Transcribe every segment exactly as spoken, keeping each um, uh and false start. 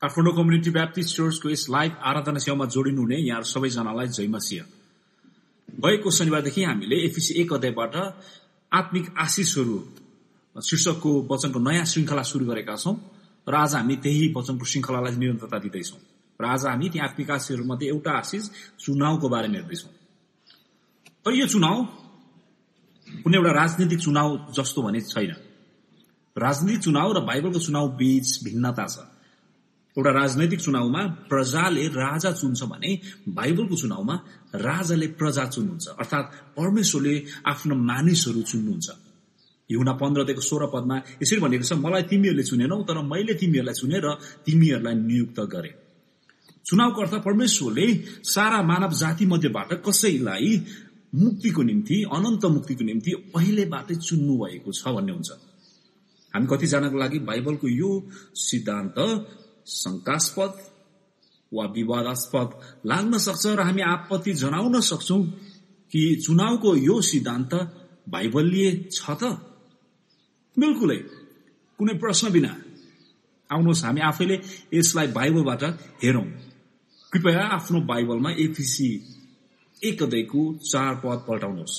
Kathmandu community Baptist चर्चको यस live आराधना सेवामा जोडिनु हुने यहाँ सबैजनालाई जय मसीह। गएको शनिबारदेखि हामीले एफिसी एक अध्यायबाट आत्मिक आशिषहरू शीर्षकको वचनको नयाँ श्रृङ्खला सुरु गरेका छौं र आज हामी त्यही वचनको श्रृङ्खलालाई निरन्तरता दिँदैछौं र आज हामी ती आत्मिक आशिषहरूमध्ये एउटा आशिष चुनावको बारेमा हेर्दैछौं। तर यो चुनाव कुनै एउटा राजनीतिक चुनाव जस्तो भने छैन। राजनीतिक चुनाव र बाइबलको चुनाव बीच भिन्नता छ। एउटा राजनैतिक चुनावमा प्रजाले राजा चुन्छ भने बाइबलको चुनावमा राजाले प्रजा चुन्नुहुन्छ, अर्थात् परमेश्वरले आफ्नो मानिसहरू चुन्नुहुन्छ। यूहन्ना पन्ध्रदेखि सोह्र पदमा यसरी भनेको छ, मलाई तिमीहरूले चुनेनौ तर मैले तिमीहरूलाई चुने र तिमीहरूलाई नियुक्त गरे। चुनावको अर्थ परमेश्वरले सारा मानव जाति मध्येबाट कसैलाई मुक्तिको निम्ति, अनन्त मुक्तिको निम्ति पहिलेबाटै चुन्नु भएको छ भन्ने हुन्छ। हामी कतिजनाको लागि बाइबलको यो सिद्धान्त शंकास्पद वा विवादास्पद लाग्न सक्छ र हामी आपत्ति जनाउन सक्छौं कि चुनावको यो सिद्धान्त बाइबलीय छ त? बिल्कुलै, कुनै प्रश्न बिना। आउनुहोस् हामी आफैले यसलाई बाइबलबाट हेरौं। कृपया आफ्नो बाइबलमा एफिसी एक अध्यायको चार पद पल्टाउनुहोस्।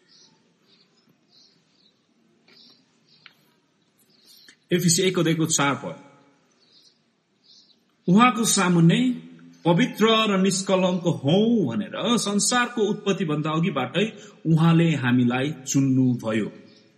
एफिसी एक अध्यायको चार पद। उहाँको सामुन्ने पवित्र र निष्कलङ्क हौ भनेर संसारको उत्पत्ति भन्दा अघिबाटै उहाँले हामीलाई चुन्नुभयो।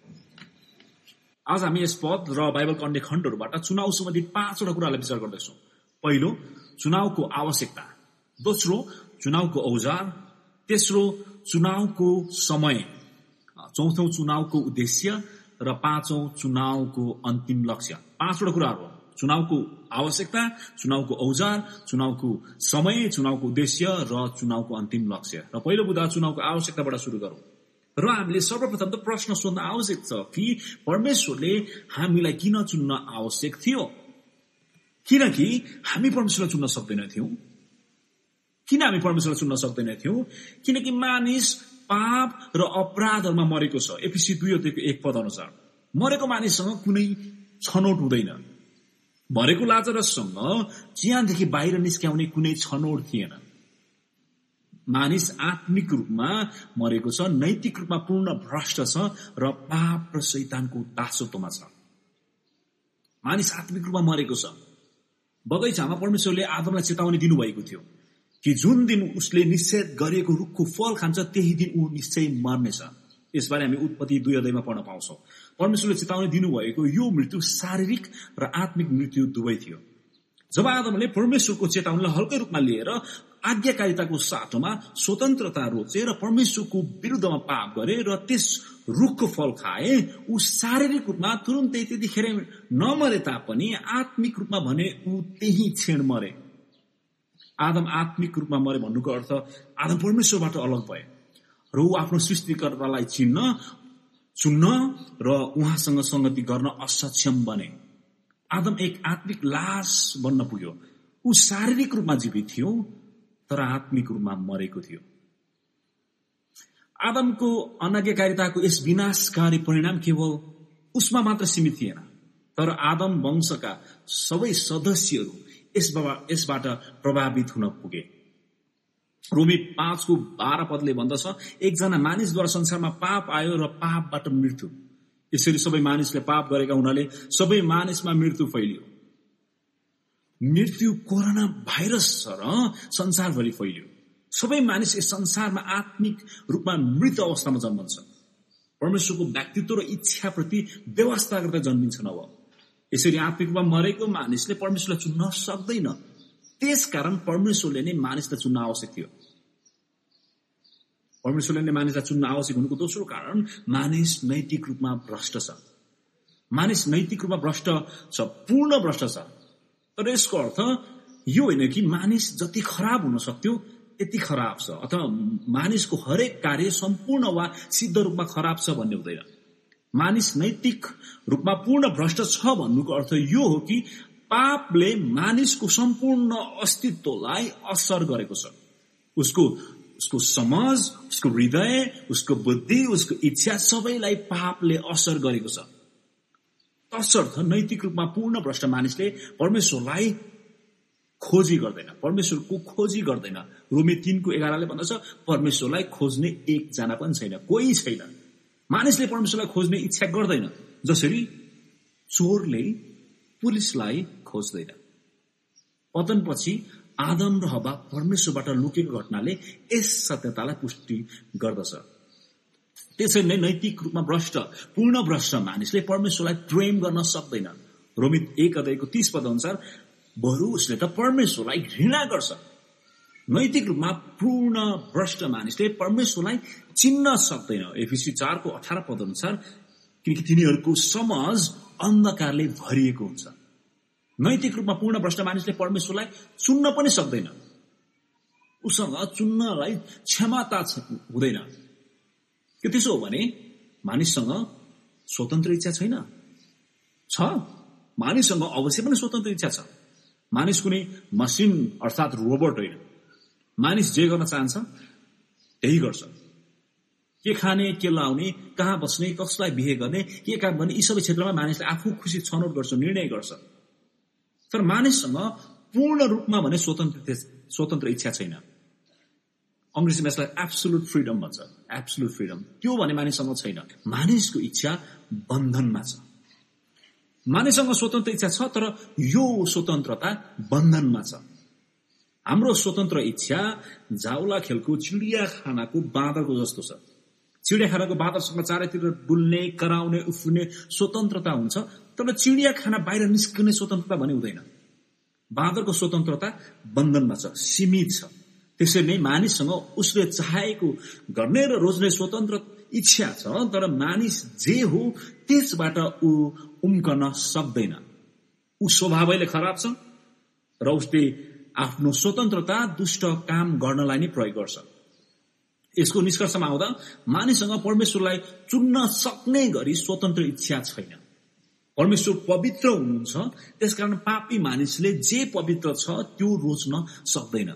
आज हामी यस पद र बाइबलका अन्य खण्डहरूबाट चुनाव सम्बन्धी पाँचवटा कुरालाई विचार गर्दैछौँ। पहिलो, चुनावको आवश्यकता। दोस्रो, चुनावको औजार। तेस्रो, चुनावको समय। चौथौं, चुनावको उद्देश्य र पाँचौं, चुनावको अन्तिम लक्ष्य। पाँचवटा कुराहरू हो। चुनावको आवश्यकता, चुनावको औजार, चुनावको समय, चुनावको उद्देश्य र चुनावको अन्तिम लक्ष्य। र पहिलो बुधा चुनावको आवश्यकताबाट सुरु गरौं। र हामीले सर्वप्रथम त प्रश्न सोध्न आवश्यक छ कि परमेश्वरले हामीलाई किन चुन्न आवश्यक थियो? किनकि हामी परमेश्वरलाई चुन्न सक्दैनथ्यौं। किन हामी परमेश्वरलाई चुन्न सक्दैनथ्यौं? किनकि मानिस पाप र अपराधहरूमा मरेको छ। एफिसी दुई अध्यायको एक पद अनुसार मरेको मानिससँग कुनै छनौट हुँदैन। मरेको लाजरससँग चिहानदेखि बाहिर निस्क्याउने कुनै छनौट थिएन। मानिस आत्मिक रूपमा मरेको छ, नैतिक रूपमा पूर्ण भ्रष्ट छ र पाप र शैतानको दासत्वमा छ। मानिस आत्मिक रूपमा मरेको छ। बगैँचामा परमेश्वरले आदमलाई चेतावनी दिनुभएको थियो कि जुन दिन उसले निषेध गरिएको रुखको फल खान्छ त्यही दिन ऊ निश्चय मर्नेछ। यसबारे हामी उत्पत्ति दुई अध्यायमा पढ्न पाउँछौं। परमेश्वरले चेतावनी दिनुभएको यो मृत्यु शारीरिक र आत्मिक मृत्यु दुवै थियो। जब आदमले परमेश्वरको चेतावनीलाई हल्कै रूपमा लिएर आज्ञाकारिताको साटोमा स्वतन्त्रता रोचे र परमेश्वरको विरुद्धमा पाप गरे र त्यस रुखको फल खाए, ऊ शारीरिक रूपमा तुरुन्तै त्यतिखेर नमरे तापनि आत्मिक रूपमा भने ऊ त्यही क्षण मरे। आदम आत्मिक रूपमा मरे भन्नुको अर्थ आदम परमेश्वरबाट अलग भए र ऊ आफ्नो सृष्टिकर्तालाई चिन्न, चुन्न र उहाँसँग संगति गर्न असक्षम बने। आदम एक आत्मिक लाश बन्न पुग्यो। ऊ शारीरिक रूपमा जीवित थियो तर आत्मिक रूपमा मरेको थियो। आदमको अनाज्ञाकारिताको यस विनाशकारी परिणाम केवल उसमा मात्र सीमित थिएन, तर आदम वंशका सबै सदस्यहरू यसबाट प्रभावित हुन पुगे। रोमी पाँचको बाह्र पदले भन्दछ, एकजना मानिसद्वारा संसारमा पाप आयो र पापबाट मृत्यु। यसरी सबै मानिसले पाप गरेका हुनाले सबै मानिसमा मृत्यु फैलियो। मृत्यु कोरोना भाइरस छ र संसारभरि फैलियो। सबै मानिस यस संसारमा आत्मिक रूपमा मृत अवस्थामा जन्मन्छ। परमेश्वरको व्यक्तित्व र इच्छाप्रति व्यवस्था गर्दा जन्मिन्छन्। अब यसरी आत्मिक रूपमा मरेको मानिसले परमेश्वरलाई चुन्न सक्दैन। त्यसकारण परमेश्वरले नै मानिसलाई चुन्न आवश्यक थियो। परमेश्वरले नै मानिसलाई चुन्न आवश्यक हुनुको दोस्रो कारण, मानिस नैतिक रूपमा भ्रष्ट छ। मानिस नैतिक रूपमा भ्रष्ट छ, पूर्ण भ्रष्ट छ। तर यसको अर्थ यो होइन कि मानिस जति खराब हुन सक्थ्यो त्यति खराब छ, अथवा मानिसको हरेक कार्य सम्पूर्ण वा सिद्ध रूपमा खराब छ भन्ने हुँदैन। मानिस नैतिक रूपमा पूर्ण भ्रष्ट छ भन्नुको अर्थ यो हो कि पापले मानिसको सम्पूर्ण अस्तित्वलाई असर गरेको छ। उसको उसको समाज, उसको हृदय, उसको बुद्धि, उसको इच्छा सबैलाई पापले असर गरेको छ। तसर्थ नैतिक रूपमा पूर्ण भ्रष्ट मानिसले परमेश्वरलाई खोजी गर्दैन, परमेश्वरको खोजी गर्दैन। रोमी तीनको एघारले भन्दछ परमेश्वरलाई खोज्ने एकजना पनि छैन, कोही छैन। मानिसले परमेश्वरलाई खोज्ने इच्छा गर्दैन, जसरी चोरले पुलिसलाई खोज्दैन। पतनपछि आदम र हव्वा परमेश्वरबाट लुकेको घटनाले यस सत्यतालाई पुष्टि गर्दछ। त्यसरी नै नैतिक रूपमा भ्रष्ट, पूर्ण भ्रष्ट मानिसले परमेश्वरलाई प्रेम गर्न सक्दैन। रोमी एक अध्यायको तीस पद अनुसार बरु उसले त परमेश्वरलाई घृणा गर्छ। नैतिक रूपमा पूर्ण भ्रष्ट मानिसले परमेश्वरलाई चिन्न सक्दैन। एफिसी चारको अठार पद अनुसार किनकि तिनीहरूको समझ अन्धकारले भरिएको हुन्छ। नैतिक रूपमा पूर्ण भ्रष्ट मानिसले परमेश्वरलाई चुन्न पनि सक्दैन। उसँग चुन्नलाई क्षमता हुँदैन। के त्यसो हो भने मानिससँग स्वतन्त्र इच्छा छैन? छ, मानिससँग अवश्य पनि स्वतन्त्र इच्छा छ। मानिस कुनै मसिन अर्थात् रोबोट होइन। मानिस जे गर्न चाहन्छ त्यही गर्छ। के खाने, के लाउने, कहाँ बस्ने, कसलाई बिहे गर्ने, के काम गर्ने, यी सबै क्षेत्रमा मानिसले आफू खुसी छनौट गर्छ, निर्णय गर्छ। तर मानिससँग पूर्ण रूपमा भने स्वतन्त्र स्वतन्त्र इच्छा छैन। अंग्रेजीमा यसलाई एब्सोल्युट फ्रिडम भन्छ। एब्सोल्युट फ्रिडम त्यो भने मानिससँग छैन। मानिसको इच्छा बन्धनमा छ। मानिससँग स्वतन्त्र इच्छा छ, तर यो स्वतन्त्रता बन्धनमा छ। हाम्रो स्वतन्त्र इच्छा जाउला खेलको चिडियाखानाको बाँदरको जस्तो छ। चिडियाखानाको बाँदरसँग चारैतिर डुल्ने, कराउने, उफ्रिने स्वतन्त्रता हुन्छ, तर चिडियाखाना बाहिर निस्कने स्वतन्त्रता भने हुँदैन। बाँदरको स्वतन्त्रता बन्धनमा छ, सीमित छ। त्यसरी नै मानिससँग उसले चाहेको गर्ने र रोज्ने स्वतन्त्र इच्छा छ, तर मानिस जे हो त्यसबाट ऊ उम्कन सक्दैन। ऊ स्वभावैले खराब छ र उसले आफ्नो स्वतन्त्रता दुष्ट काम गर्नलाई नै प्रयोग गर्छ। यसको निष्कर्षमा आउँदा मानिससँग परमेश्वरलाई चुन्न सक्ने गरी स्वतन्त्र इच्छा छैन। परमेश्वर पवित्र हुनुहुन्छ, त्यसकारण पापी मानिसले जे पवित्र छ त्यो रोज्न सक्दैन।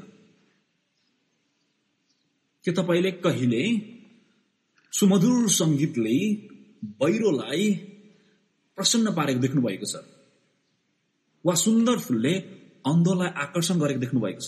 के तपाईले कहिले सुमधुर संगीतले बहिरोलाई प्रसन्न पारेको देख्नु भएको छ? वा सुन्दर फुलले अन्धोलाई आकर्षण गरेको देख्नु भएको छ?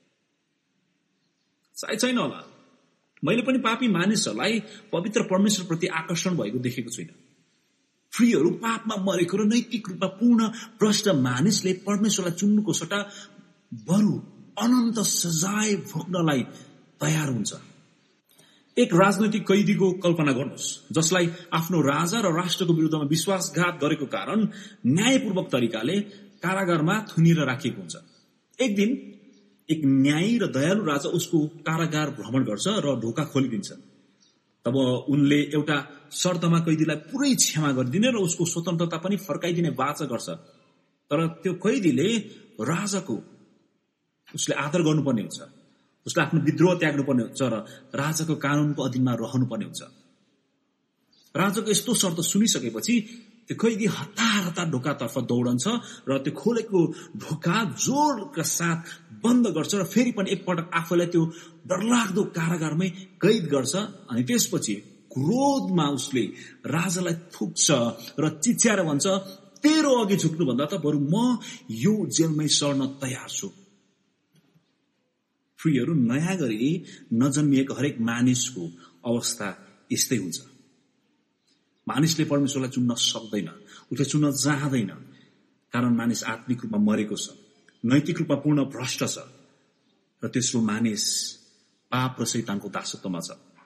सायद छैन होला। मैले पनि पापी मानिसहरूलाई पवित्र परमेश्वर प्रति आकर्षण भएको देखेको छुइनँ। प्रियहरू, पापमा मरेको र नैतिक रूपमा पूर्ण भ्रष्ट मानिसले परमेश्वरलाई चुन्नुको सट्टा बरु अनन्त सजाय भोग्नलाई तयार हुन्छ। एक राजनैतिक कैदीको कल्पना गर्नुहोस्, जसलाई आफ्नो राजा र राष्ट्रको विरुद्धमा विश्वासघात गरेको कारण न्यायपूर्वक तरिकाले कारागारमा थुनिएर राखिएको हुन्छ। एक दिन एक न्यायी र दयालु राजा उसको कारागार भ्रमण गर्छ र ढोका खोलिदिन्छ। तब उनले एउटा शर्तमा कैदीलाई पुरै क्षमा गरिदिने र उसको स्वतन्त्रता पनि फर्काइदिने वाचा गर्छ। तर त्यो कैदीले राजाको उसले आदर गर्नुपर्ने हुन्छ, उसले आफ्नो विद्रोह त्याग्नुपर्ने हुन्छ र राजाको कानूनको अधीनमा रहनुपर्ने हुन्छ। राजाको यस्तो शर्त सुनिसकेपछि त्यो कैदी हतार हतार ढोकातर्फ दौडन्छ र त्यो खोलेको ढोका जोरका साथ बन्द गर्छ र फेरि पनि एकपटक आफैलाई त्यो डरलाग्दो कारागारमै कैद गर्छ। अनि त्यसपछि क्रोधमा उसले राजालाई थुक्छ र चिच्याएर भन्छ, तेरो अघि झुक्नुभन्दा त बरु म यो जेलमै सर्न तयार छु। प्रियहरू, नयाँ गरी नजन्मिएको हरेक मानिसको अवस्था यस्तै हुन्छ। मानिसले परमेश्वरलाई चुन्न सक्दैन, उसले चुन्न चाहँदैन, कारण मानिस आत्मिक रूपमा मरेको छ, नैतिक रूपमा पूर्ण भ्रष्ट छ र तेस्रो मानिस पाप र शैतानको दासत्वमा छ।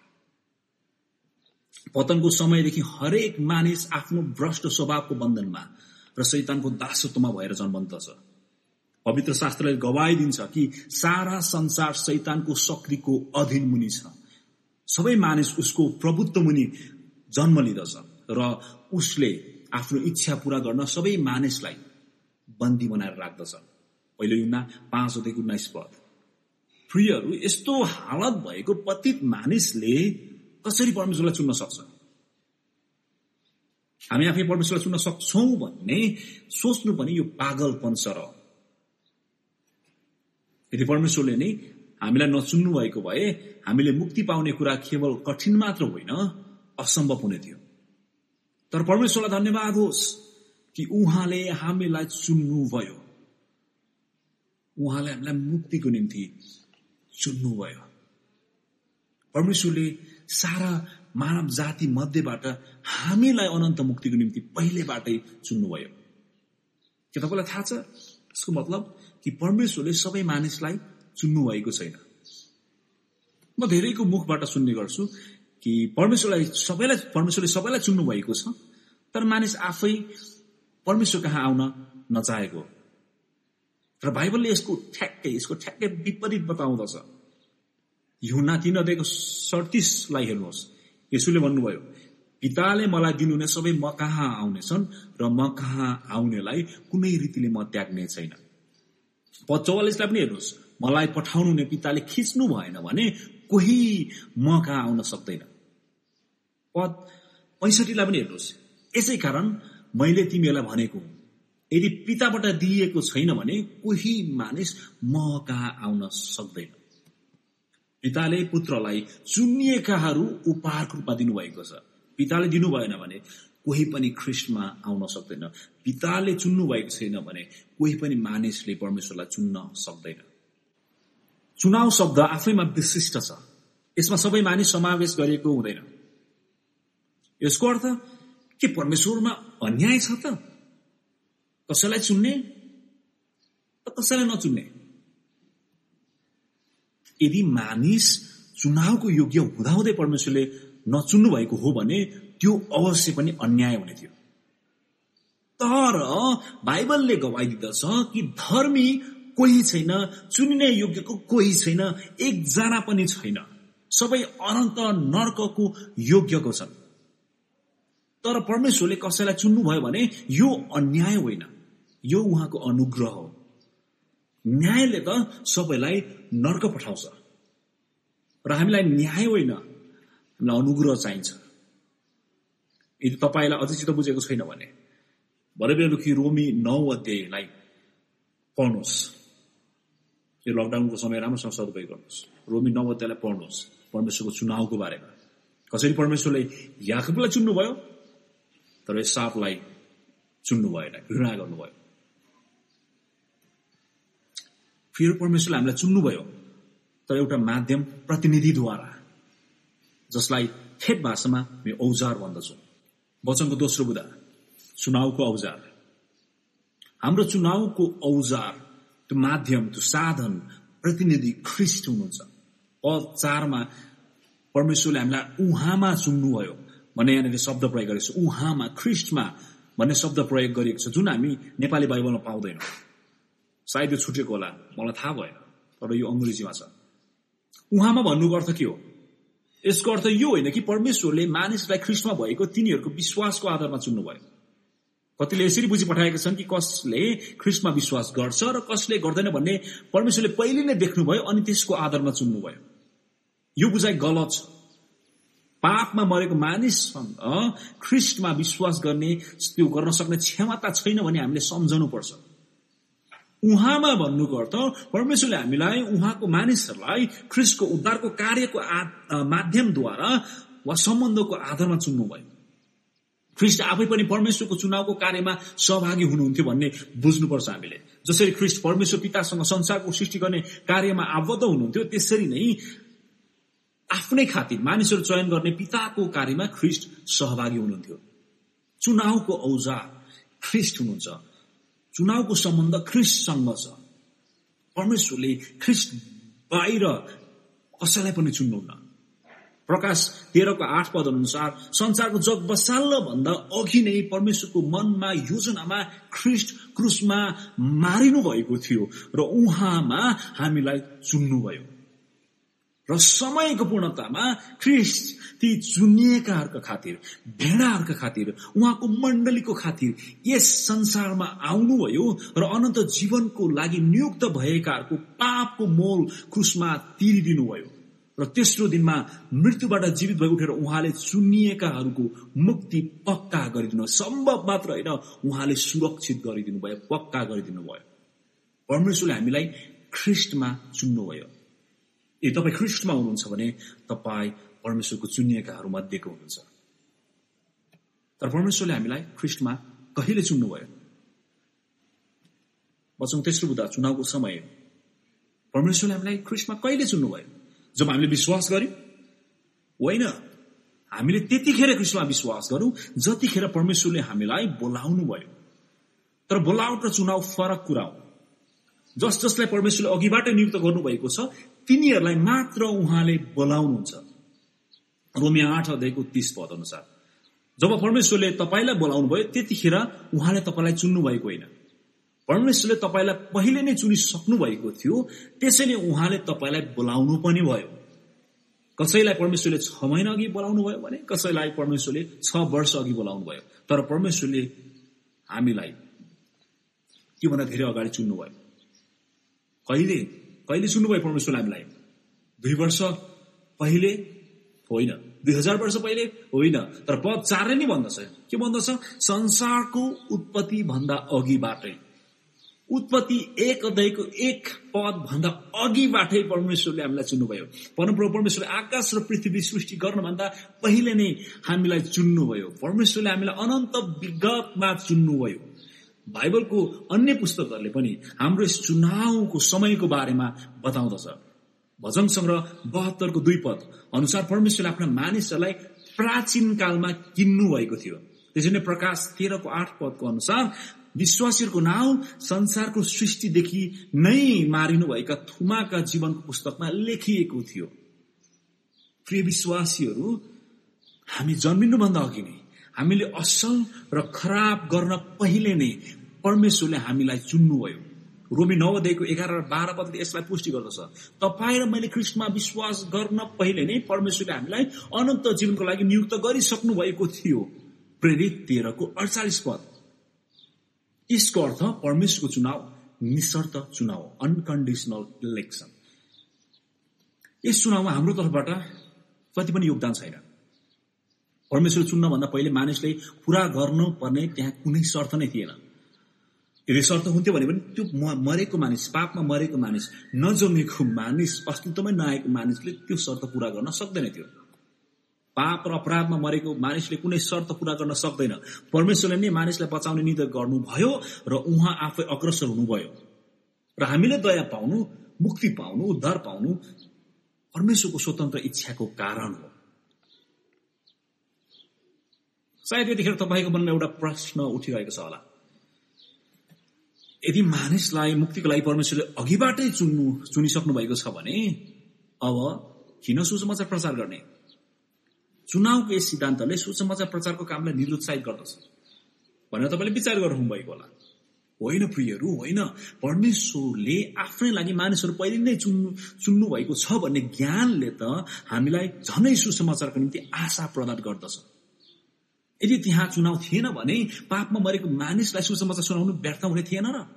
पतनको समयदेखि हरेक मानिस आफ्नो भ्रष्ट स्वभावको बन्धनमा र शैतानको दासत्वमा भएर जन्मन्त छ। पवित्र शास्त्रले गवाही दिन्छ कि सारा संसार शैतानको शक्तिको अधीन मुनि छ। सबै मानिस उसको प्रभुत्व मुनि जन्म लिँदछ र उसले आफ्नो इच्छा पूरा गर्न सबै मानिसलाई बन्दी बनाएर राख्दछ। पहिलो युहन्ना पाँच अध्यायको उन्नाइस पद। प्रियहरू, यस्तो हालत भएको पतित मानिसले कसरी परमेश्वरलाई चुन्न सक्छ? हामी आफै परमेश्वरलाई चुन्न सक्छौं भन्ने सोच्नु पनि यो पागलपन छ र यदि परमेश्वरले नै हामीलाई नचुन्नु भएको भए हामीले मुक्ति पाउने कुरा केवल कठिन मात्र होइन, असम्भव हुने थियो। तर परमेश्वरलाई धन्यवाद होस् कि उहाँले हामीलाई चुन्नुभयो। उहाँले हामीलाई मुक्तिको निम्ति चुन्नुभयो। परमेश्वरले सारा मानव जाति मध्येबाट हामीलाई अनन्त मुक्तिको निम्ति पहिलेबाटै चुन्नुभयो। के तपाईँलाई थाहा छ यसको मतलब कि परमेश्वरले सबै मानिसलाई चुन्नु भएको छैन। म धेरैको मुखबाट सुन्ने गर्छु कि परमेश्वरलाई सबैलाई परमेश्वरले सबैलाई चुन्नु भएको छ, तर मानिस आफै परमेश्वर कहाँ आउन नचाहेको। र बाइबलले यसको ठ्याक्कै यसको ठ्याक्कै विपरीत बताउँदछ। यूहन्ना तीन अध्यायको सडतिसलाई हेर्नुहोस्। यसुले भन्नुभयो, पिताले मलाई दिनुहुने सबै म कहाँ आउनेछन् र म कहाँ आउनेलाई कुनै रीतिले म त्याग्ने छैन। पद चौवालिसलाई पनि हेर्नुहोस्, मलाई पठाउनु हुने पिताले खिच्नु भएन भने कोही म कहाँ आउन सक्दैन। पद पैँसठीलाई पनि हेर्नुहोस्, यसै कारण मैले तिमीहरूलाई भनेको हुँ, यदि पिताबाट दिइएको छैन भने कोही मानिस म कहाँ आउन सक्दैन। पिताले पुत्रलाई चुनिएकाहरू उपहारको रूपमा दिनुभएको छ। पिताले दिनु भएन भने कोही पनि ख्रीष्टमा आउन सक्दैन। पिताले चुन्नु भएको छैन भने कोही पनि मानिसले परमेश्वरलाई चुन्न सक्दैन। चुनाव शब्द आफैमा विशिष्ट छ। यसमा सबै मानिस समावेश गरिएको हुँदैन। यसको अर्थ के परमेश्वरमा अन्याय छ त? कसैलाई चुन्ने त कसैलाई नचुन्ने? यदि मानिस चुनावको योग्य हुँदाहुँदै परमेश्वरले नचुन्नु भएको हो भने त्यो अवश्य पनि अन्याय हुने थियो। तर बाइबलले गवाई दिँदछ कि धर्मी कोही छैन, चुनिने योग्यको कोही छैन, एकजना पनि छैन। सबै अनन्त नर्कको योग्यको छन्। तर परमेश्वरले कसैलाई चुन्नु भयो भने यो अन्याय होइन, यो उहाँको अनुग्रह हो। न्यायले त सबैलाई नर्क पठाउँछ र हामीलाई न्याय होइन, हामीलाई अनुग्रह चाहिन्छ। यदि तपाईँलाई अझै चित्त बुझेको छैन भने भरे बेलुकी रोमी नौ अध्यायलाई पढ्नुहोस्। यो लकडाउनको समय राम्रोसँग सदुपयोग गर्नुहोस्। रोमी नौ अध्यायलाई पढ्नुहोस्, परमेश्वरको चुनावको बारेमा। कसरी परमेश्वरले याकूबलाई चुन्नुभयो तर एसावलाई चुन्नु भएन, घृणा गर्नुभयो। फेरि परमेश्वरले हामीलाई चुन्नुभयो तर एउटा माध्यम प्रतिनिधिद्वारा, जसलाई ठेट भाषामा हामी औजार भन्दछौँ। वचनको दोस्रो बुँदा चुनावको औजार। हाम्रो चुनावको औजार, त्यो माध्यम, त्यो साधन, प्रतिनिधि ख्रीष्ट हुनुहुन्छ। पद चारमा परमेश्वरले हामीलाई उहाँमा चुन्नुभयो भन्ने यहाँनिर शब्द प्रयोग गरेको छ। उहाँमा, ख्रीष्टमा भन्ने शब्द प्रयोग गरिएको छ, जुन हामी नेपाली बाइबलमा पाउँदैनौँ। सायद यो छुटेको होला, मलाई थाहा भएन, तर यो अङ्ग्रेजीमा छ। उहाँमा भन्नुको अर्थ के हो? यसको अर्थ यो होइन कि परमेश्वरले मानिसलाई ख्रीष्टमा भएको तिनीहरूको विश्वासको आधारमा चुन्नुभयो। कतिले यसरी बुझी पठाएका छन् कि कसले ख्रीष्टमा विश्वास गर्छ र कसले गर्दैन भन्ने परमेश्वरले पहिले नै देख्नुभयो अनि त्यसको आधारमा चुन्नुभयो। यो बुझाइ गलत छ। पापमा मरेको मानिससँग ख्रीष्टमा विश्वास गर्ने, त्यो गर्न सक्ने क्षमता छैन भने हामीले सम्झनु पर्छ। उहाँमा भन्नुको अर्थ परमेश्वरले हामीलाई, उहाँको मानिसहरूलाई ख्रीष्टको उद्धारको कार्यको माध्यमद्वारा वा सम्बन्धको आधारमा चुन्नुभयो। ख्रीष्ट आफै पनि परमेश्वरको चुनावको कार्यमा सहभागी हुनुहुन्थ्यो भन्ने बुझ्नुपर्छ हामीले। जसरी ख्रीष्ट परमेश्वर पितासँग संसारको सृष्टि गर्ने कार्यमा आबद्ध हुनुहुन्थ्यो, त्यसरी नै आफ्नै खातिर मानिसहरू चयन गर्ने पिताको कार्यमा ख्रीष्ट सहभागी हुनुहुन्थ्यो। चुनावको औजार ख्रीष्ट हुनुहुन्छ। चुनावको सम्बन्ध ख्रीष्टसँग छ। परमेश्वरले ख्रीष्ट बाहिर कसैलाई पनि चुन्नुहुन्न। प्रकाश तेह्रको आठ पद अनुसार संसारको जग बसाल्न भन्दा अघि नै परमेश्वरको मनमा, योजनामा ख्रीष्ट क्रुसमा मारिनु भएको थियो र उहाँमा हामीलाई चुन्नुभयो। र समयको पूर्णतामा ख्रीष्ट ती चुनिएकाहरूका खातिर, भेडाहरूका खातिर, उहाँको मण्डलीको खातिर यस संसारमा आउनुभयो र अनन्त जीवनको लागि नियुक्त भएकाहरूको पापको मोल क्रुसमा तिरिदिनुभयो। र तेस्रो दिनमा मृत्युबाट जीवित भई उठेर उहाँले चुनिएकाहरूको मुक्ति पक्का गरिदिनु भयो। सम्भव मात्र होइन, उहाँले सुरक्षित गरिदिनु भयो, पक्का गरिदिनु भयो। परमेश्वरले हामीलाई ख्रीष्टमा चुन्नुभयो। यदि तपाईँ ख्रीष्टमा हुनुहुन्छ भने तपाईँ परमेश्वरको चुनिएकाहरू मध्येको हुनुहुन्छ। तर परमेश्वरले हामीलाई ख्रीष्टमा कहिले चुन्नुभयो? वचन तेस्रो बुँदा चुनावको समय परमेश्वरले हामीलाई ख्रीष्टमा कहिले चुन्नुभयो? जब हामीले विश्वास गर्यौं? होइन, हामीले त्यतिखेर ख्रीष्टमा विश्वास गरौं जतिखेर परमेश्वरले हामीलाई बोलाउनु भयो। तर बोलावट र चुनाव फरक कुरा हो। जस जसलाई परमेश्वरले अघिबाटै नियुक्त गर्नुभएको छ तिनीहरूलाई मात्र उहाँले बोलाउनुहुन्छ। रोमियो आठ अध्यायको तीस पद अनुसार जब परमेश्वरले तपाईलाई बोलाउनु भयो त्यतिखेर उहाँले तपाईलाई चुन्नु भएको होइन। परमेश्वरले तपाईलाई पहिले नै चुनिसक्नु भएको थियो, त्यसैले उहाँले तपाईलाई बोलाउनु पनि भयो। कसैलाई परमेश्वरले छ महिना अघि बोलाउनु भयो भने कसैलाई परमेश्वरले छ वर्ष अघि बोलाउनु भयो। तर परमेश्वरले हामीलाई त्योभन्दा धेरै अगाडि चुन्नु भयो। कहिले कहिले चुन्नुभयो परमेश्वरले हामीलाई? दुई वर्ष पहिले होइन, दुई हजार वर्ष पहिले होइन। तर पद चारै नै भन्दछ, के भन्दछ? संसारको उत्पत्ति भन्दा अघिबाटै। उत्पत्ति एक अध्यायको एक पद भन्दा अघिबाटै परमेश्वरले हामीलाई चुन्नुभयो। परमप्रभु परमेश्वरले आकाश र पृथ्वी सृष्टि गर्नुभन्दा पहिले नै हामीलाई चुन्नुभयो। परमेश्वरले हामीलाई अनन्त विगतमा चुन्नुभयो। बाइबलको अन्य पुस्तकहरूले पनि हाम्रो यस चुनावको समयको बारेमा बताउँदछ। भजन संग्रह बहत्तरको दुई पद अनुसार परमेश्वरले आफ्ना मानिसहरूलाई प्राचीन कालमा किन्नु भएको थियो। त्यसै नै प्रकाश तेह्रको आठ पदको अनुसार विश्वासीहरूको नाउँ संसारको सृष्टिदेखि नै मारिनुभएका थुमाका जीवनको पुस्तकमा लेखिएको थियो। प्रिय विश्वासीहरू, हामी जन्मिनुभन्दा अघि नै, हामीले असल र खराब गर्न पहिले नै परमेश्वरले हामीलाई चुन्नुभयो। रोमी नौ अध्यायको एघार र बाह्र पदले यसलाई पुष्टि गर्दछ। तपाईँ र मैले ख्रीष्टमा विश्वास गर्न पहिले नै परमेश्वरले हामीलाई अनन्त जीवनको लागि नियुक्त गरिसक्नु भएको थियो। प्रेरित तेह्रको अडचालिस पद। यसको अर्थ परमेश्वरको चुनाव निशर्त चुनाव, अनकन्डिसनल इलेक्सन। यस चुनावमा हाम्रो तर्फबाट कति पनि योगदान छैन। परमेश्वर चुन्न भन्दा पहिले मानिसले पूरा गर्नुपर्ने त्यहाँ कुनै शर्त नै थिएन। यदि शर्त हुन्थ्यो भने पनि त्यो मरेको मानिस, पापमा मरेको मानिस, नजन्मेको मानिस, अस्तित्वमै नआएको मानिसले त्यो शर्त पूरा गर्न सक्दैन थियो। पाप र अपराधमा मरेको मानिसले कुनै शर्त पूरा गर्न सक्दैन। परमेश्वरले नै मानिसलाई बचाउने निधर गर्नुभयो र उहाँ आफै अग्रसर हुनुभयो। र हामीले दया पाउनु, मुक्ति पाउनु, उद्धार पाउनु परमेश्वरको स्वतन्त्र इच्छाको कारण हो। सायद यतिखेर तपाईँको मनमा एउटा प्रश्न उठिरहेको छ होला, यदि मानिसलाई मुक्तिको लागि परमेश्वरले अघिबाटै चुन्नु चुनिसक्नु भएको छ भने अब किन सुसमाचार प्रचार गर्ने? चुनावको यस सिद्धान्तले सुसमाचार प्रचारको कामलाई निरुत्साहित गर्दछ भनेर तपाईँले विचार गर्नु भएको होला। होइन प्रियहरू, होइन। परमेश्वरले आफ्नै लागि मानिसहरू पहिले नै चुन्नु चुन्नु भएको छ भन्ने ज्ञानले त हामीलाई झनै सुसमाचारको निम्ति आशा प्रदान गर्दछ। यदि त्यहाँ चुनाव थिएन भने पापमा मरेको मानिसलाई सुसमाचार सुनाउनु व्यर्थ हुने थिएन र?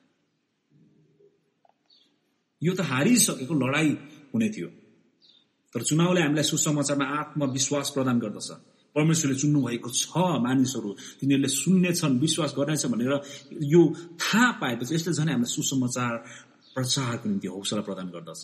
यो त हारिसकेको लडाई हुने थियो। तर चुनावले हामीलाई सुसमाचारमा आत्मविश्वास प्रदान गर्दछ। परमेश्वरले चुन्नु भएको छ मानिसहरू, तिनीहरूले सुन्नेछन्, विश्वास गर्नेछ भनेर यो थाहा पाएपछि यसले झनै हामीलाई सुसमाचार प्रचारको निम्ति हौसला प्रदान गर्दछ।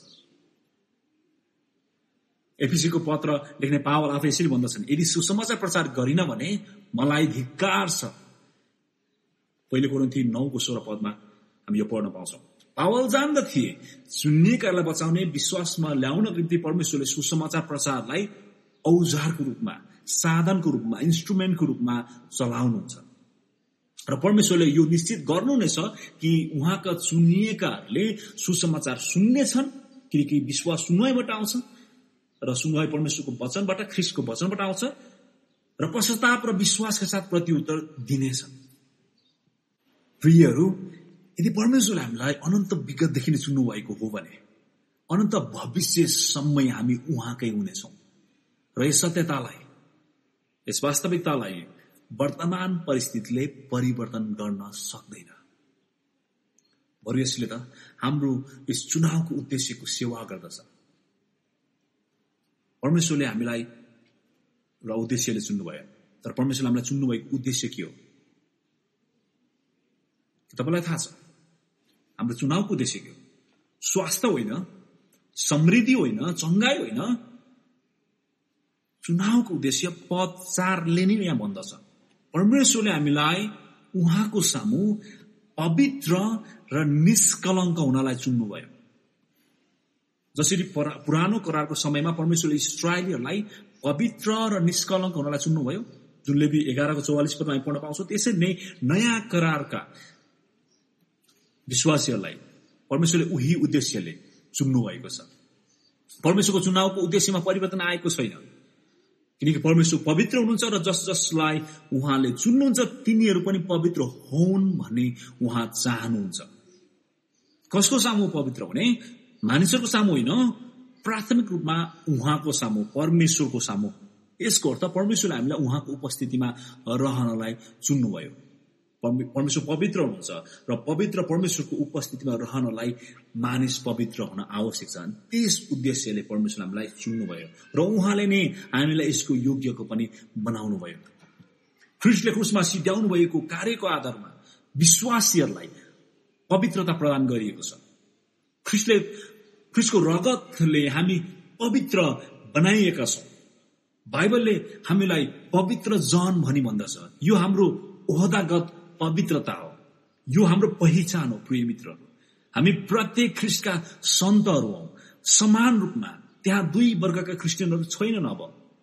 एफिसीको पत्र लेख्ने पावल आफै यसरी भन्दछन्, यदि सुसमाचार प्रचार गरिन भने मलाई धिक्कार छ। पहिले कोरिन्थी नौको सोह्र पदमा हामी यो पढ्न पाउँछौँ। पावल जान्दथे चुनिएकाहरूलाई बचाउने, विश्वासमा ल्याउनको निम्ति परमेश्वरले सुसमाचार प्रचारलाई औजारको रूपमा, साधनको रूपमा, इन्स्ट्रुमेन्टको रूपमा चलाउनुहुन्छ। र परमेश्वरले यो निश्चित गर्नु नै छ कि उहाँका चुनिएकाहरूले सुसमाचार सुन्नेछन्, किनकि विश्वास सुनुवाइबाट आउँछ र सुनुवाई परमेश्वरको वचनबाट, ख्रीष्टको वचनबाट आउँछ र पश्चाताप र विश्वासका साथ प्रत्युत्तर दिनेछन्। प्रियहरू, यदि परमेश्वरले हामीलाई अनन्त विगतदेखि नै चुन्नु भएको हो भने अनन्त भविष्यसम्म हामी उहाँकै हुनेछौँ र यस सत्यतालाई, यस वास्तविकतालाई वर्तमान परिस्थितिले परिवर्तन गर्न सक्दैन। बरु यसले त हाम्रो यस चुनावको उद्देश्यको सेवा गर्दछ। परमेश्वरले हामीलाई र उद्देश्यले चुन्नुभयो, तर परमेश्वरले हामीलाई चुन्नुभएको उद्देश्य के हो तपाईँलाई थाहा छ? हाम्रो चुनावको उद्देश्य के हो? स्वास्थ्य होइन, समृद्धि होइन, चङ्गाई होइन। चुनावको उद्देश्य पद चारले नै यहाँ भन्दछ, परमेश्वरले हामीलाई उहाँको सामु पवित्र र निष्कलङ्क हुनलाई चुन्नुभयो। जसरी पुरानो करारको समयमा परमेश्वरले इस्राएलीहरूलाई पवित्र र निष्कलङ्क हुनलाई चुन्नुभयो, जुन लेवी एघारको चौवालिस पदमा हामी पढ्न पाउँछौँ, त्यसरी नै नयाँ करारका विश्वासीहरूलाई परमेश्वरले उही उद्देश्यले चुन्नु भएको छ। परमेश्वरको चुनावको उद्देश्यमा परिवर्तन आएको छैन, किनकि परमेश्वर पवित्र हुनुहुन्छ र जस जसलाई उहाँले चुन्नुहुन्छ तिनीहरू पनि पवित्र होन् भन्ने उहाँ चाहनुहुन्छ। कसको सामु पवित्र हुने? मानिसहरूको सामु होइन, प्राथमिक रूपमा उहाँको सामु, परमेश्वरको सामु। यसको अर्थ परमेश्वरले हामीलाई उहाँको उपस्थितिमा रहनलाई चुन्नुभयो। परमेश्वर पवित्र हुनुहुन्छ र पवित्र परमेश्वरको उपस्थितिमा रहनलाई मानिस पवित्र हुन आवश्यक छ। त्यस उद्देश्यले परमेश्वरले हामीलाई चुन्नुभयो र उहाँले नै हामीलाई यसको योग्यको पनि बनाउनुभयो। ख्रीष्टले क्रुसमा सिध्याउनु भएको कार्यको आधारमा विश्वासीहरूलाई पवित्रता प्रदान गरिएको छ। ख्रीष्टले ख्रीष्टको रगतले हामी पवित्र बनाइएका छौँ। बाइबलले हामीलाई पवित्र जन भनी भन्दछ। यो हाम्रो ओहदागत पवित्रता हो, यो हाम्रो पहिचान हो। प्रिय मित्रहरू, हामी प्रत्येक ख्रीष्टका सन्तहरू हौँ। समान रूपमा त्यहाँ दुई वर्गका क्रिस्चियनहरू छैनन्। अब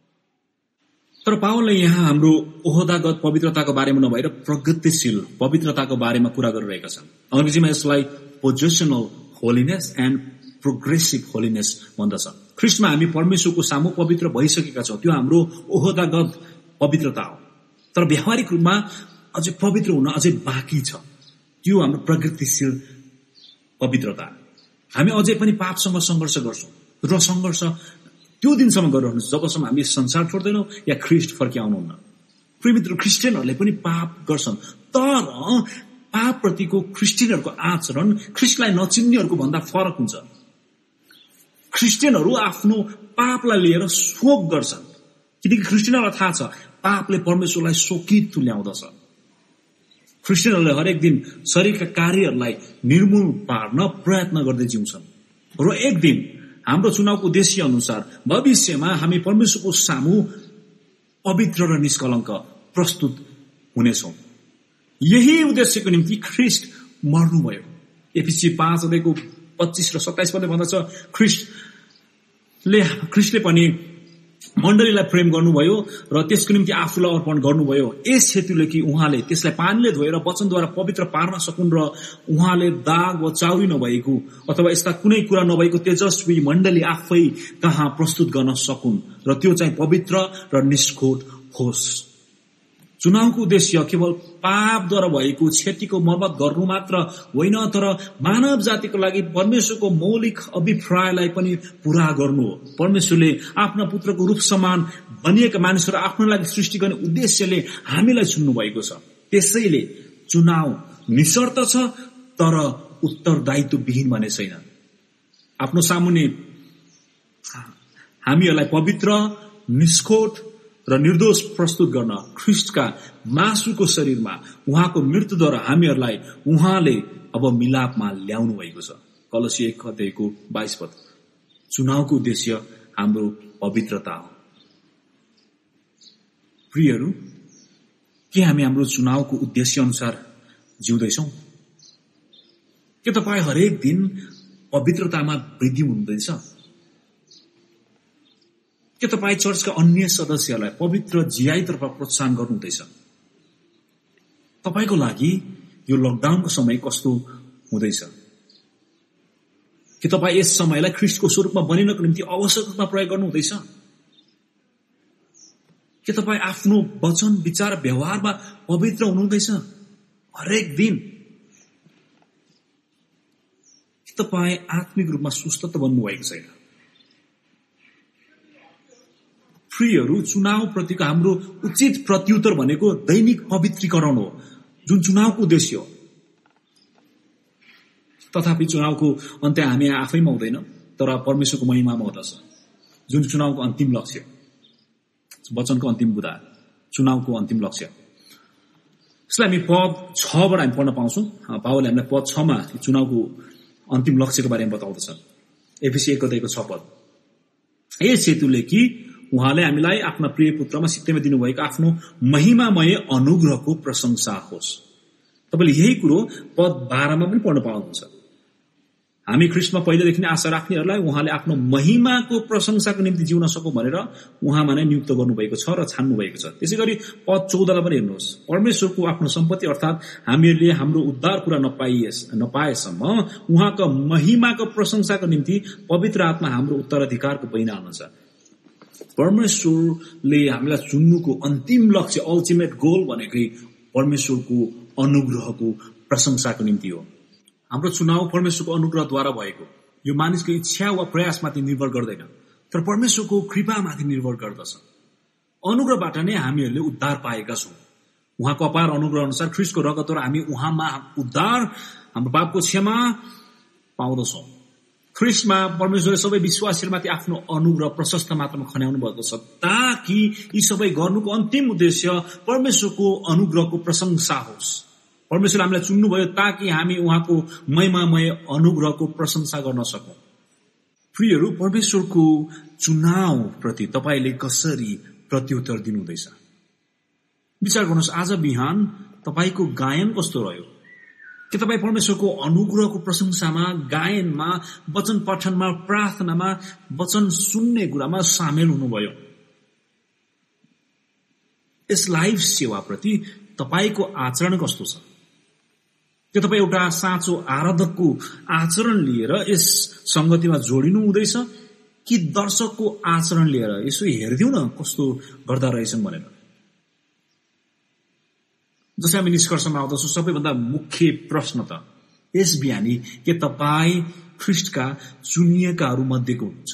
तर पावलले यहाँ हाम्रो ओहदागत पवित्रताको बारेमा नभएर प्रगतिशील पवित्रताको बारेमा कुरा गरिरहेका छन्। अंग्रेजीमा यसलाई positional holiness and progressive holiness भन्दछ। ख्रीष्टमा हामी परमेश्वरको सामु पवित्र भइसकेका छौँ, त्यो हाम्रो ओहदागत पवित्रता हो। तर व्यावहारिक रूपमा अझै पवित्र हुन अझै बाँकी छ, त्यो हाम्रो प्रगतिशील पवित्रता। हामी अझै पनि पापसँग सङ्घर्ष गर्छौँ र सङ्घर्ष त्यो दिनसम्म गरिरहन्छ जबसम्म हामी संसार छोड्दैनौँ या ख्रीष्ट फर्किआउनुहुन्न। प्रिय मित्र, क्रिस्चियनहरूले पनि पाप गर्छन्, तर पापप्रतिको क्रिस्चियनहरूको आचरण ख्रीष्टलाई नचिन्नेहरूको भन्दा फरक हुन्छ। क्रिस्चियनहरू आफ्नो पापलाई लिएर शोक गर्छन्, किनकि क्रिस्चियनहरूलाई थाहा छ पापले परमेश्वरलाई शोकित तुल्याउँदछ। क्रिस्चियनहरूले हरेक दिन शरीरका कार्यहरूलाई निर्मूल पार्न प्रयत्न गर्दै जिउँछन् र एक दिन हाम्रो चुनावको उद्देश्य अनुसार भविष्यमा हामी परमेश्वरको सामु पवित्र र निष्कलङ्क प्रस्तुत हुनेछौँ। यही उद्देश्यको निम्ति ख्रीष्ट मर्नुभयो। एफिसी पाँच अध्यायको पच्चीस र सत्ताइस पदले भन्दछ, ख्रीष्टले ख्रीष्टले पनि मण्डलीलाई प्रेम गर्नुभयो र त्यसको निम्ति आफूलाई अर्पण गर्नुभयो, यस हेतुले कि उहाँले त्यसलाई पानीले धोएर वचनद्वारा पवित्र पार्न सकुन् र उहाँले दाग वा चाउरी नभएको अथवा यस्ता कुनै कुरा नभएको तेजस्वी मण्डली आफै कहाँ प्रस्तुत गर्न सकुन् र त्यो चाहिँ पवित्र र निष्खोट होस्। चुनावको उद्देश्य केवल पापद्वारा भएको क्षतिको मर्मत गर्नु मात्र होइन, तर मानव जातिको लागि परमेश्वरको मौलिक अभिप्रायलाई पनि पूरा गर्नु हो। परमेश्वरले आफ्ना पुत्रको रूप समान बनिएका मानिसहरू आफ्नो लागि सृष्टि गर्ने उद्देश्यले हामीलाई चुन्नु भएको छ। त्यसैले चुनाव निशर्त छ, तर उत्तरदायित्व विहीन भने छैन। आफ्नो सामुन्ने हामीहरूलाई पवित्र, निष्खोट र निर्दोष प्रस्तुत गर्न ख्रीष्टका मासुको शरीरमा उहाँको मृत्युद्वारा हामीहरूलाई उहाँले अब मिलापमा ल्याउनु भएको छ। कलोसी एक अध्यायको बाइस पद। चुनावको उद्देश्य हाम्रो पवित्रता हो। प्रियहरू, के हामी हाम्रो चुनावको उद्देश्य अनुसार जिउँदैछौँ? के तपाईँ हरेक दिन पवित्रतामा वृद्धि हुँदैछ? के तपाईँ चर्चका अन्य सदस्यहरूलाई पवित्र जियाइतर्फ प्रोत्साहन गर्नुहुँदैछ? तपाईँको लागि यो लकडाउनको समय कस्तो हुँदैछ? के तपाईँ यस समयलाई ख्रीष्टको स्वरूपमा बनिनको निम्ति आवश्यक रूपमा प्रयोग गर्नुहुँदैछ? के तपाईँ आफ्नो वचन, विचार, व्यवहारमा पवित्र हुनुहुँदैछ हरेक दिन? के तपाईँ आत्मिक रूपमा सुस्त त बन्नुभएको छैन? प्रियहरू, चुनाव प्रतिको हाम्रो उचित प्रत्युत्तर भनेको दैनिक पवित्रीकरण हो, जुन चुनावको उद्देश्य हो। तथापि चुनावको अन्त्य हामी आफैमा हुँदैन, तर परमेश्वरको महिमामा हुँदछ, जुन चुनावको अन्तिम लक्ष्य, वचनको अन्तिम बुँदा, चुनावको अन्तिम लक्ष्य। यसलाई हामी पद छबाट हामी पढ्न पाउँछौँ। पावलले हामीलाई पद छमा चुनावको अन्तिम लक्ष्यको बारेमा बताउँदछ। एफिसी एक अध्यायको छ पद। यस हेतुले कि उहाँले हामीलाई आफ्ना प्रिय पुत्रमा सित्तैमा दिनुभएको आफ्नो महिमामय अनुग्रहको प्रशंसा होस्। तपाईँले यही कुरो पद बाह्रमा पनि पढ्न पाउनुहुन्छ। हामी ख्रीष्टमा पहिलेदेखि नै आशा राख्नेहरूलाई उहाँले आफ्नो महिमाको प्रशंसाको निम्ति जिउन सकौं भनेर उहाँमा नै नियुक्त गर्नुभएको छ र छान्नु भएको छ। त्यसै गरी पद चौधलाई पनि हेर्नुहोस्। परमेश्वरको आफ्नो सम्पत्ति अर्थात् हामीहरूले हाम्रो उद्धार पूरा नपाइएस नपाएसम्म उहाँको महिमाको प्रशंसाको निम्ति पवित्र आत्मा हाम्रो उत्तराधिकारको बहिना हुनुहुन्छ। परमेश्वरले हामीलाई चुन्नुको अन्तिम लक्ष्य, अल्टिमेट गोल भनेकै परमेश्वरको अनुग्रहको प्रशंसाको निम्ति हो। हाम्रो चुनाव परमेश्वरको अनुग्रहद्वारा भएको। यो मानिसको इच्छा वा प्रयासमाथि निर्भर गर्दैन, तर परमेश्वरको कृपामाथि निर्भर गर्दछ। अनुग्रहबाट नै हामीहरूले उद्धार पाएका छौं। उहाँको अपार अनुग्रह अनुसार ख्रीष्टको रगतद्वारा हामी उहाँमा उद्धार, हाम्रो पापको क्षमा पाउँदछौं। ख्रीष्टमा परमेश्वरले सबै विश्वासीहरूमाथि आफ्नो अनुग्रह प्रशस्त मात्रामा खन्याउनु भएको छ, ताकि यी सबै गर्नुको अन्तिम उद्देश्य परमेश्वरको अनुग्रहको प्रशंसा होस्। परमेश्वरले हामीलाई चुन्नुभयो ताकि हामी उहाँको महिमामय अनुग्रहको प्रशंसा गर्न सकौं। प्रियहरू, परमेश्वरको चुनाव प्रति तपाईले कसरी प्रत्युत्तर दिनुहुँदैछ? विचार गर्नुहोस्। आज बिहान तपाईको गायन कस्तो रह्यो? के तपाईँ परमेश्वरको अनुग्रहको प्रशंसामा, गायनमा, वचन पठनमा, प्रार्थनामा, वचन सुन्ने कुरामा सामेल हुनुभयो? यस लाइभ सेवाप्रति तपाईको आचरण कस्तो छ? के तपाईँ एउटा साँचो आराधकको आचरण लिएर यस संगतिमा जोडिनु हुँदैछ, कि दर्शकको आचरण लिएर यसो हेरिदिउँ न कस्तो गर्दा रहेछन् भनेर? जसै हामी निष्कर्षमा आउँदछौँ, सबैभन्दा मुख्य प्रश्न त यस बिहानी के तपाईँ ख्रीष्टका चुनिएकाहरू मध्येको हुनुहुन्छ?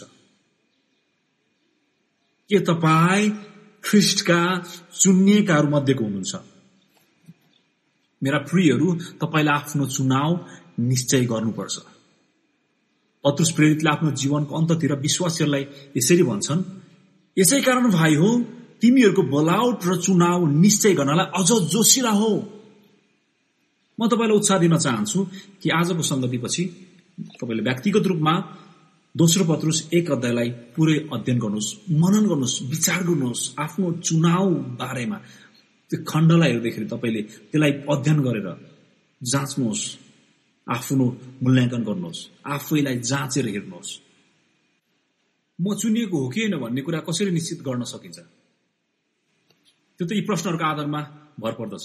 के तपाईँ ख्रीष्टका चुनिएकाहरू मध्येको हुनुहुन्छ? मेरा प्रियहरू, तपाईले आफ्नो चुनाव निश्चय गर्नुपर्छ। पत्रुस प्रेरितले आफ्नो जीवनको अन्ततिर विश्वासीहरूलाई यसरी भन्छन्, यसै कारण भाइ हो, तिमीहरूको बलाउट र चुनाव निश्चय गर्नलाई अझ जोसिला हो। म तपाईलाई उत्साह दिन चाहन्छु कि आजको संगतिपछि तपाईले व्यक्तिगत रूपमा दोस्रो पत्रुस एक अध्यायलाई पुरै अध्ययन गर्नुहोस्, मनन गर्नुहोस्, विचार गर्नुहोस्। आफ्नो चुनाव बारेमा त्यो खण्डलाई हेर्दाखेरि तपाईले त्यसलाई अध्ययन गरेर जाँच्नुहोस्, आफ्नो मूल्याङ्कन गर्नुहोस्, आफैलाई जाँचेर हेर्नुहोस्। म चुनिएको हो कि होइन भन्ने कुरा कसरी निश्चित गर्न सकिन्छ? त्यो त यी प्रश्नहरूको आधारमा भर पर्दछ।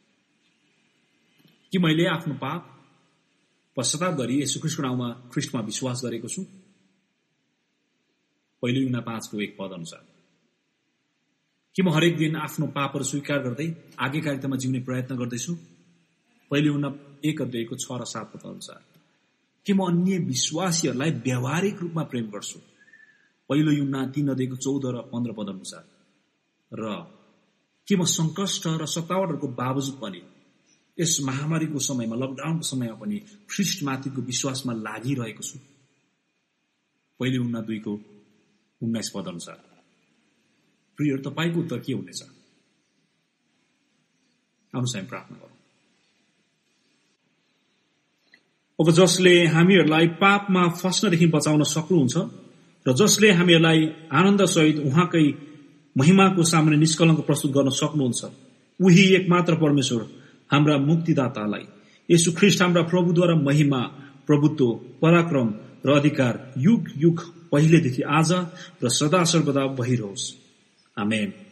कि मैले आफ्नो पाप पश्चाताप गरी येशू ख्रीष्टको नाउँमा ख्रीष्टमा विश्वास गरेको छु? पहिलो यूहन्ना पाँचको एक पद अनुसार। कि म हरेक दिन आफ्नो पापहरू स्वीकार गर्दै आज्ञाकारितामा जिउने प्रयत्न गर्दैछु? पहिलो यूहन्ना एक अध्यायको छ र सात पद अनुसार। कि म अन्य विश्वासीहरूलाई व्यावहारिक रूपमा प्रेम गर्छु? पहिलो यूहन्ना तीन अध्यायको चौध र पन्ध्र पद अनुसार। र के म संकष्ट र सतावटहरूको बावजुद पनि यस महामारीको समयमा, लकडाउनको समयमा पनि ख्रीष्टमाथिको विश्वासमा लागिरहेको छु? पहिलो यूहन्ना दुईको उन्नाइस पद अनुसार। प्रियहरू, तपाईको उत्तर के हुनेछ? आउनुहोस् हामी प्रार्थना गरौँ। अब जसले हामीहरूलाई पापमा फस्नदेखि बचाउन सक्नुहुन्छ र जसले हामीहरूलाई आनन्दसहित उहाँकै महिमाको सामने निष्कलङ्क प्रस्तुत गर्न सक्नुहुन्छ, उही एकमात्र परमेश्वर हाम्रा मुक्तिदातालाई येशू ख्रीष्ट हाम्रा प्रभुद्वारा महिमा, प्रभुत्व, पराक्रम र अधिकार युग युग पहिलेदेखि आज र सदा सर्वदा भइरहोस्। आमेन।